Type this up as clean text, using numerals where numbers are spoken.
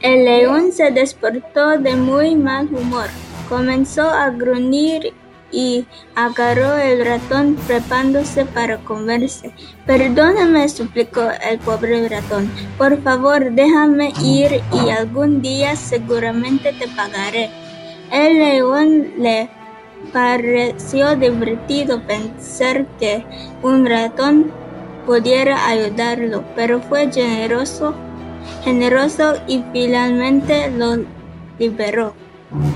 El león se despertó de muy mal humor, comenzó a gruñir y agarró el ratón preparándose para comerse. «Perdóname», suplicó el pobre ratón, «por favor, déjame ir y algún día seguramente te pagaré». El león le pareció divertido pensar que un ratón pudiera ayudarlo, pero fue generoso y finalmente lo liberó.